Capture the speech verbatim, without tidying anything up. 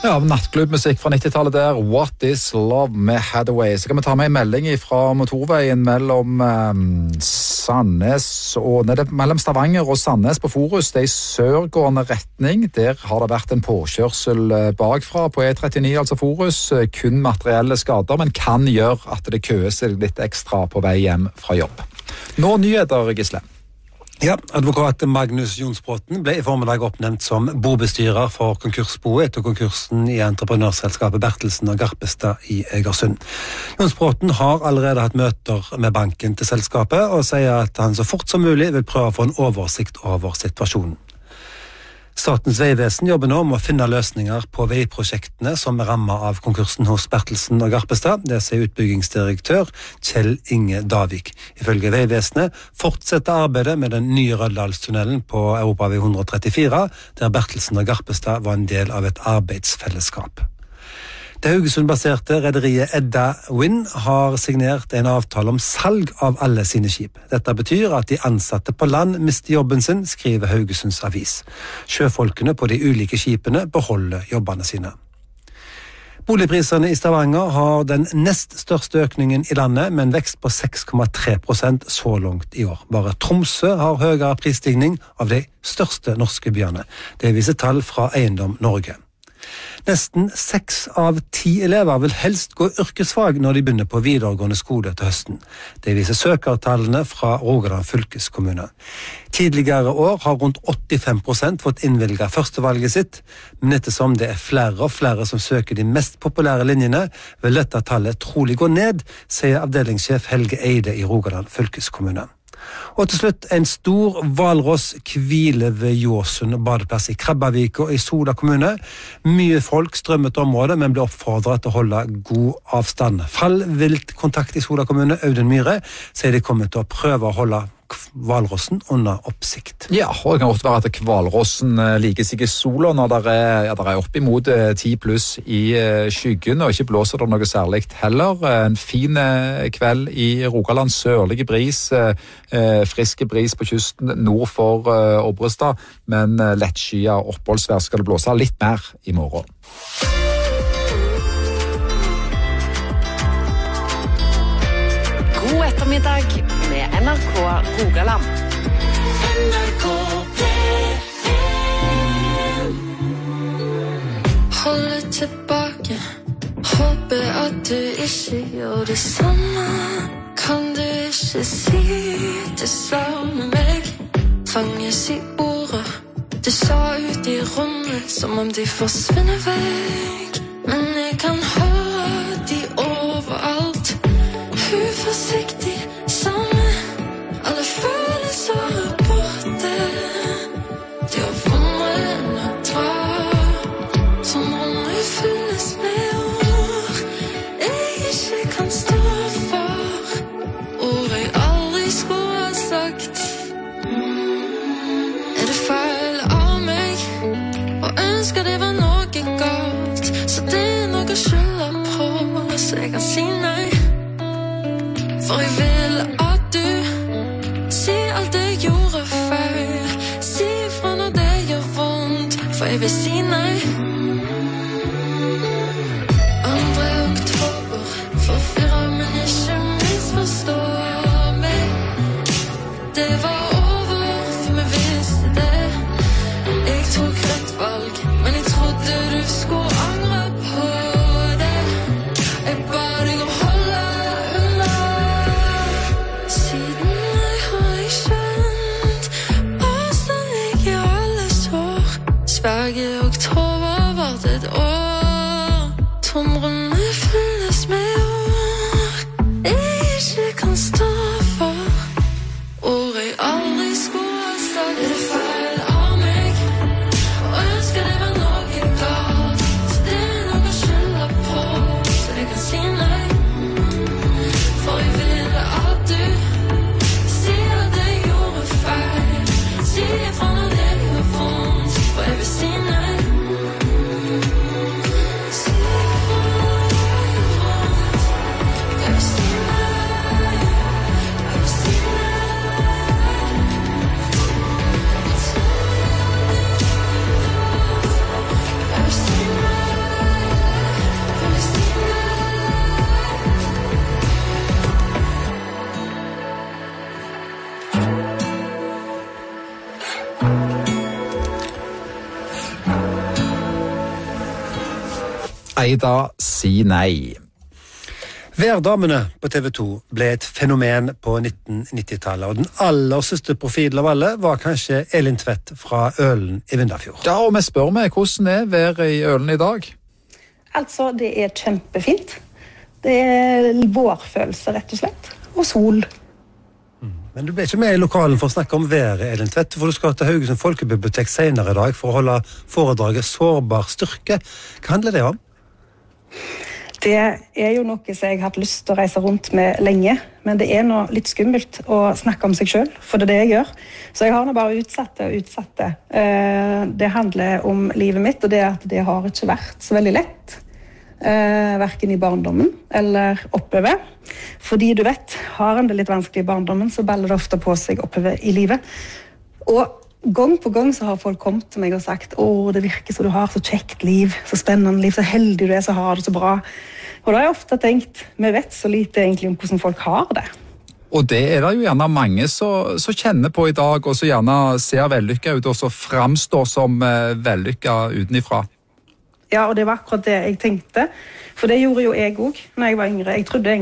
Ja, nattklubbmusikk fra nittitallet der. What is love med Hathaway. Så kan vi ta med en melding fra motorveien mellom um, Sandnes og, nei, mellom Stavanger og Sandnes på Forus. Det er i sørgående retning. Der har det vært en påkjørsel bakfra på E trettini, altså Forus. Kun materielle skader, men kan gjøre at det køer seg litt ekstra på vei hjem fra jobb. Nå nyheter, Gisle. Ja, advokat Magnus Jonsbråten ble i formiddag oppnevnt som bobestyrer for konkursboet etter konkursen i entreprenørselskapet Bertelsen og Garpestad i Egersund. Jonsbråten har allerede hatt møter med banken til selskapet og sier at han så fort som mulig vil prøve å få en oversikt over situasjonen. Statens vegvesen jobber nå med å finne løsninger på veiprosjektene som er rammet av konkursen hos Bertelsen og Garpestad. Det sier utbyggingsdirektør Kjell Inge Davik. Ifølge veivesenet fortsetter arbeidet med den nye Røldalstunnelen på Europavei ett hundre trettifire, der Bertelsen og Garpestad var en del av et arbeidsfellesskap. Det Haugesund-baserte rederiet Edda Wind har signert en avtale om salg av alle sine skip. Dette betyr at de ansatte på land mister jobben sin, skriver Haugesunds Avis. Sjøfolkene på de ulike skipene beholder jobbene sine. Boligprisene i Stavanger har den nest største økningen i landet, med en vekst på seks komma tre prosent så langt i år. Bare Tromsø har høyere prisstigning av de største norske byene. Det viser tall fra Eiendom Norge. Nesten seks av ti elever vil helst gå yrkesfag når de begynner på videregående skole til høsten. Det viser søkertallene fra Rogaland fylkeskommune. Tidligere år har rundt åttifem prosent fått innvilget førstevalget sitt, men ettersom det er flere og flere som søker de mest populære linjene, vil dette tallet trolig gå ned, sier avdelingssjef Helge Eide i Rogaland fylkeskommune. Og til slutt, en stor hvalross hviler ved Jåsund badeplass i Krabbavik og i Sola kommune. Mye folk strømmet området, men ble oppfordret til å holde god avstand. Fall vilt kontakt i Sola kommune, Audun Myhre, sier de kommer til å prøve å holde hvalrossen under oppsikt. Ja, og det kan også være at hvalrossen liker seg i sola når det er, ja, det er opp imot ti pluss i skyggen, og ikke blåser det noe særlig heller. En fin kveld i Rogaland, sørlige bris, friske bris på kysten nord for Obrestad, men lettskyet oppholdsvær skal det blåse litt mer i morgen. God ettermiddag med N R K Rogaland. N R K P M. Hold tilbake, håper at du ikke gjør det samme. Kan du ikke si det samme med meg? Fanges i ordet du sa ut i rommet, som om de forsvinner vekk. Men jeg kan høre de overalt. Uforsiktig samme, alle følelser er borte. De har vunnet enn å dra, som om det fylles med ord jeg ikke kan stå for, ord jeg aldri skulle ha sagt. Er det feil av meg og ønsker det var noe galt, så det er noe å skylde på, så jeg kan si nei. For jeg vil at du sier alt jeg gjorde feil, si ifra når det gjør vondt, for jeg vil si nei. Andre oktober, forfyrer, men ikke misforstå meg. Det var over, for vi visste det. Jeg tok rett valg, men jeg trodde du skulle angre på det. Jeg ba deg å holde unna. Siden jeg har jeg skjønt avstand ligger alle sår. Sverige oktober var det Eida Si Nei. Værdamene på T V to ble et fenomen på nitten nittitallet, og den aller største profilen av alle var kanskje Elin Tvedt fra Ølen i Vindafjord. Ja, og vi spør meg, hvordan er været i Ølen i dag? Altså, det er kjempefint. Det er vårfølelse, rett og slett. Og sol. Men du ble ikke med i lokalen for å snakke om været, Elin Tvedt, for du skal til Haugesund Folkebibliotek senere i dag for å holde foredraget Sårbar styrke. Hva handler det om? Det er jo noe som jeg har hatt lyst til å reise rundt med lenge, men det er nå litt skummelt å snakke om seg selv, for det er det jeg gjør. Så jeg har nå bare utsatt det og utsatt det. Det handler om livet mitt, og det er at det har ikke vært så veldig lett. Hverken i barndommen eller oppover. Fordi du vet, har en det litt vanskelig i barndommen, så baller det ofte på seg oppover i livet. Og gang på gang så har folk kommet til meg og sagt «Åh, det virker så du har så kjekt liv, så spennende liv, så heldig du er, så har du så bra». Og da har jeg ofte tenkt, vi vet så lite egentlig om hvordan folk har det. Og det er det jo gjerne mange som kjenner på i dag, og som gjerne ser vellykka ut, og som framstår som uh, vellykka utenifra. Ja, og det var akkurat det jeg tenkte. For det gjorde jo jeg også når jeg var yngre. Jeg trodde